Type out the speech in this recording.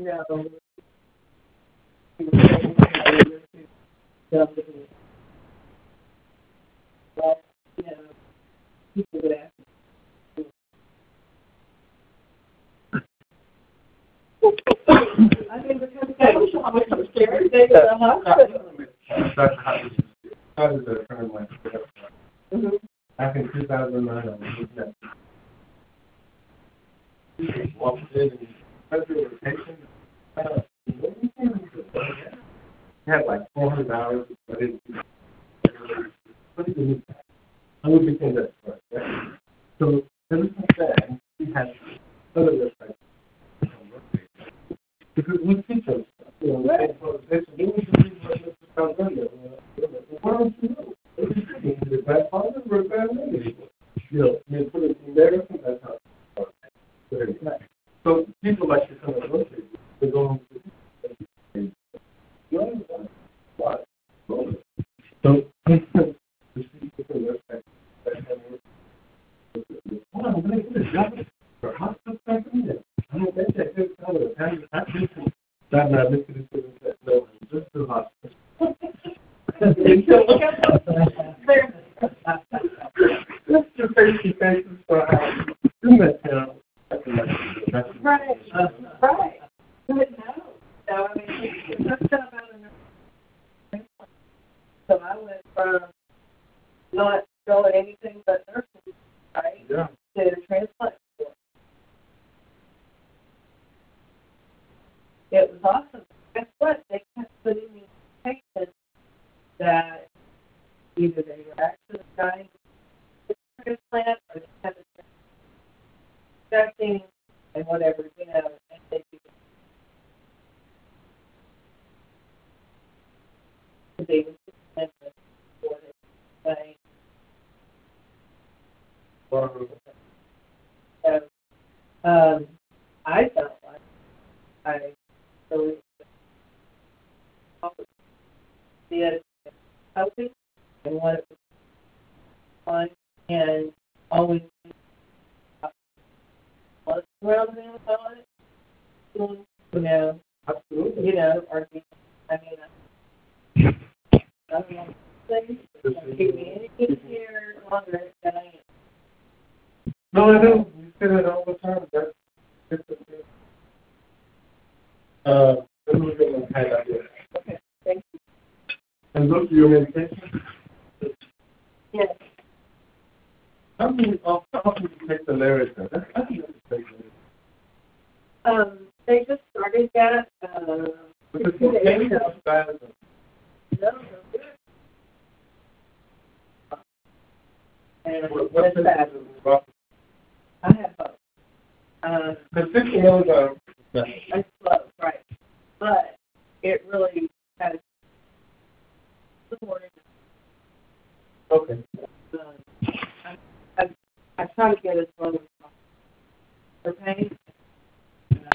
people would ask. I mean, because that was how much I was scared. They were the hospital. How did that turn my back in 2009, I was walked in and went through a rotation. Had like 400 hours, but it I would become that right? So ever since then, we had other respects. Because we teach us, they do why don't you know? The grandfather or grandmother? You put it in there, that's how it starts. So people like to come and look at you. They're going to why? So just the hospital. Let's do face-to-faces for in that town. Right. Right. No. So, I mean, let's talk about another. So I went from not knowing anything but nursing, right? Yeah. To transplant. It was awesome. Guess what? They kept putting me in patients that either they were actually dying of transplant or they had a infecting and whatever, and they do. They would just for it saying. So, I felt like I really did helping and what it was fun and always was around me about it. Absolutely. Or I mean, I don't know things. Keep me any here longer than I am. No, I don't. You say that all the time. That's the thing. Let me get my head out here. Okay, thank you. And look, your medication? Yes. How often do you take the Larica? That's They just started that. because you can't get spasm. No, and What's that? the I have both. The 60 milligrams. It's slow, right? But it really has supported. Okay. I try to get as low as possible. For pain,